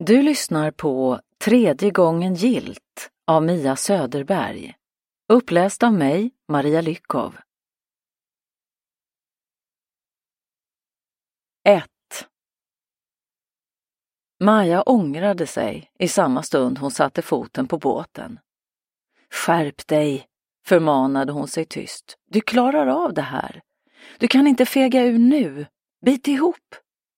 Du lyssnar på Tredje gången gillt av Mia Söderberg. Uppläst av mig, Maria Lyckov. 1. Maja ångrade sig i samma stund hon satte foten på båten. Skärp dig, förmanade hon sig tyst. Du klarar av det här. Du kan inte fega ur nu. Bit ihop.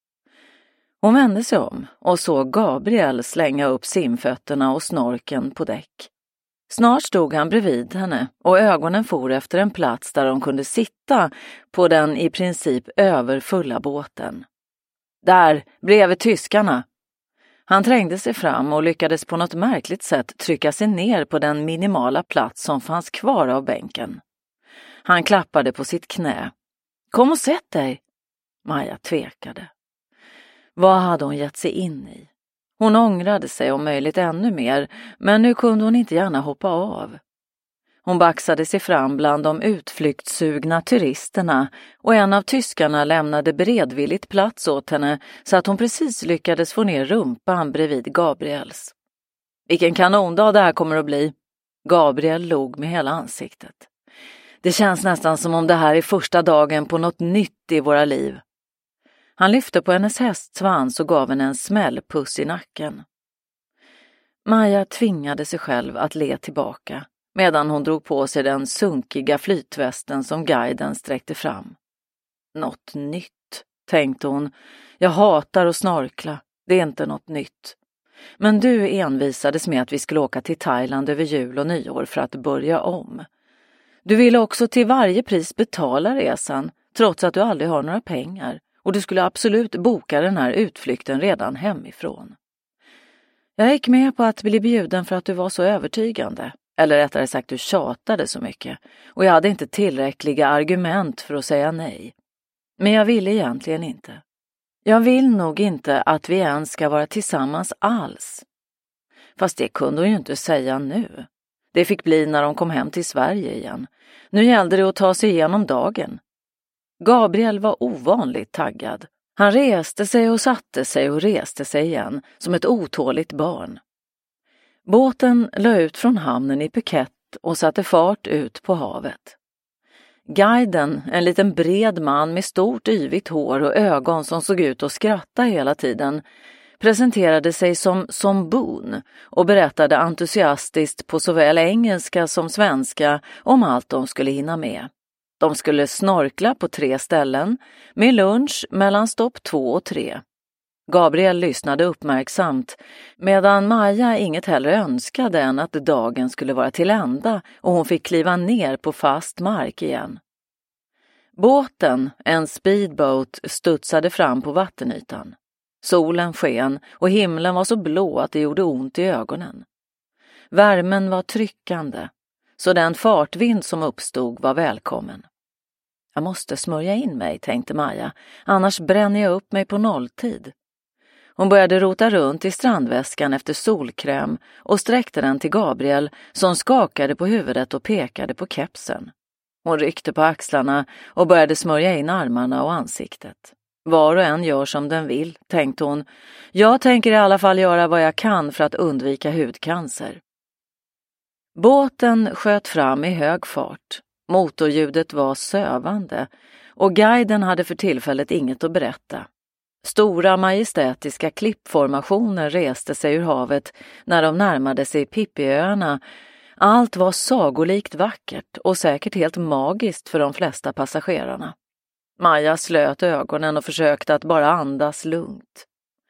Hon vände sig om och såg Gabriel slänga upp simfötterna och snorken på däck. Snart stod han bredvid henne och ögonen for efter en plats där de kunde sitta på den i princip överfulla båten. Där, bredvid tyskarna. Han trängde sig fram och lyckades på något märkligt sätt trycka sig ner på den minimala plats som fanns kvar av bänken. Han klappade på sitt knä. Kom och sätt dig. Maja tvekade. Vad hade hon gett sig in i? Hon ångrade sig om möjligt ännu mer, men nu kunde hon inte gärna hoppa av. Hon baxade sig fram bland de utflyktssugna turisterna och en av tyskarna lämnade beredvilligt plats åt henne så att hon precis lyckades få ner rumpan bredvid Gabriels. Vilken kanondag det här kommer att bli. Gabriel log med hela ansiktet. Det känns nästan som om det här är första dagen på något nytt i våra liv. Han lyfte på hennes hästsvans och gav henne en smällpuss i nacken. Maja tvingade sig själv att le tillbaka medan hon drog på sig den sunkiga flytvästen som guiden sträckte fram. Något nytt, tänkte hon. Jag hatar att snorkla. Det är inte något nytt. Men du envisades med att vi skulle åka till Thailand över jul och nyår för att börja om. Du ville också till varje pris betala resan trots att du aldrig har några pengar. Och du skulle absolut boka den här utflykten redan hemifrån. Jag gick med på att bli bjuden för att du var så övertygande. Eller rättare sagt, du tjatade så mycket. Och jag hade inte tillräckliga argument för att säga nej. Men jag ville egentligen inte. Jag vill nog inte att vi ens ska vara tillsammans alls. Fast det kunde hon ju inte säga nu. Det fick bli när de kom hem till Sverige igen. Nu gällde det att ta sig igenom dagen. Gabriel var ovanligt taggad. Han reste sig och satte sig och reste sig igen, som ett otåligt barn. Båten lade ut från hamnen i Phuket och satte fart ut på havet. Guiden, en liten bred man med stort yvigt hår och ögon som såg ut att skratta hela tiden, presenterade sig som Boone och berättade entusiastiskt på såväl engelska som svenska om allt de skulle hinna med. De skulle snorkla på 3 ställen med lunch mellan stopp 2 och 3. Gabriel lyssnade uppmärksamt medan Maja inget hellre önskade än att dagen skulle vara till ända och hon fick kliva ner på fast mark igen. Båten, en speedboat, studsade fram på vattenytan. Solen sken och himlen var så blå att det gjorde ont i ögonen. Värmen var tryckande, så den fartvind som uppstod var välkommen. Jag måste smörja in mig, tänkte Maja, annars bränner jag upp mig på nolltid. Hon började rota runt i strandväskan efter solkräm och sträckte den till Gabriel som skakade på huvudet och pekade på kepsen. Hon ryckte på axlarna och började smörja in armarna och ansiktet. Var och en gör som den vill, tänkte hon. Jag tänker i alla fall göra vad jag kan för att undvika hudcancer. Båten sköt fram i hög fart. Motorljudet var sövande och guiden hade för tillfället inget att berätta. Stora majestätiska klippformationer reste sig ur havet när de närmade sig Pippiöarna. Allt var sagolikt vackert och säkert helt magiskt för de flesta passagerarna. Maja slöt ögonen och försökte att bara andas lugnt.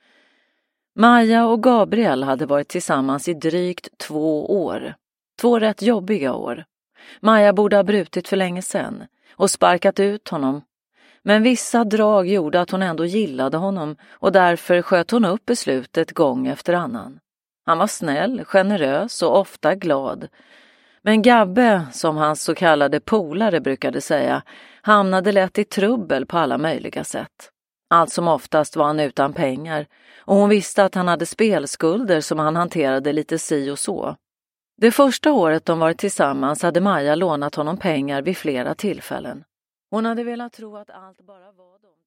Maja och Gabriel hade varit tillsammans i drygt 2 år. 2 rätt jobbiga år. Maja borde ha brutit för länge sedan och sparkat ut honom. Men vissa drag gjorde att hon ändå gillade honom och därför sköt hon upp beslutet gång efter annan. Han var snäll, generös och ofta glad. Men Gabbe, som hans så kallade polare brukade säga, hamnade lätt i trubbel på alla möjliga sätt. Allt som oftast var han utan pengar och hon visste att han hade spelskulder som han hanterade lite si och så. Det första året de varit tillsammans hade Maja lånat honom pengar vid flera tillfällen. Hon hade velat tro att allt bara var dem.